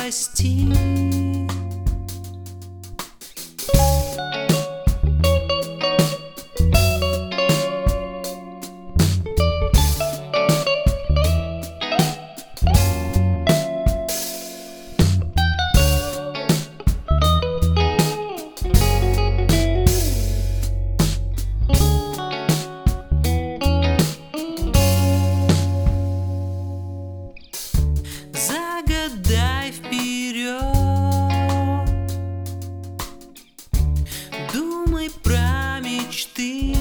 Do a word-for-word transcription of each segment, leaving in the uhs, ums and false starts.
спасти. Загадай вперед, думай про мечты.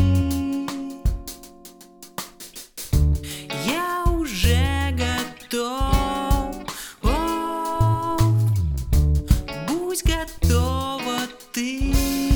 Я уже готов, о, будь готова ты.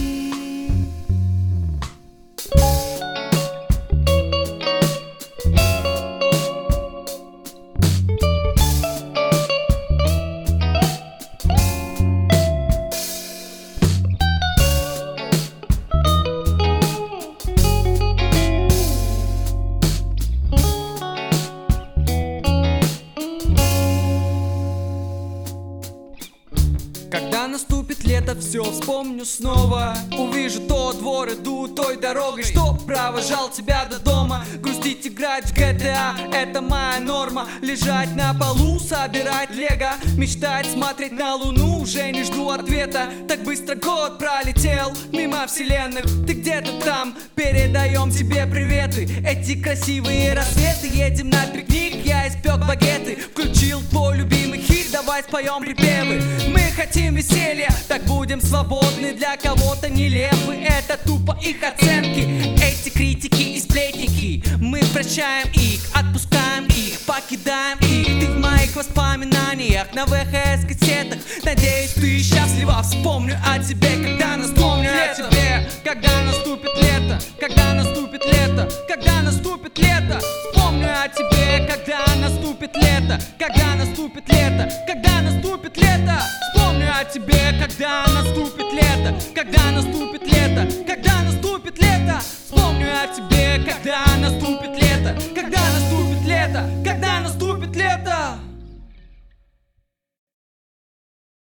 Когда наступит лето, все вспомню снова. Увижу тот двор, иду той дорогой, что провожал тебя до дома. Грустить, играть в джи ти эй, это моя норма. Лежать на полу, собирать лего, мечтать, смотреть на луну. Уже не жду ответа, так быстро год пролетел мимо вселенных. Ты где-то там, передаем тебе приветы. Эти красивые рассветы, едем на пикник. Я испек багеты, включил твой любимый хит. Давай споем припевы. Мы хотим веселья, так будем свободны. Для кого-то нелепы, это тупо их оценки. Эти критики и сплетники, мы прощаем их, отпускаем их, покидаем их. Ты в моих воспоминаниях на вэ ха эс-кассетах. Надеюсь, ты счастлива, вспомню о тебе, когда наступит лето. Тебе, когда наступит лето, когда наступит лето, когда наступит лето. Вспомню о тебе, когда наступит лето, когда наступит лето, когда наступит лето. Вспомню о тебе, когда наступит лето, когда наступит лето, когда наступит лето. Вспомню о тебе, когда наступит лето, когда наступит лето, когда наступит лето.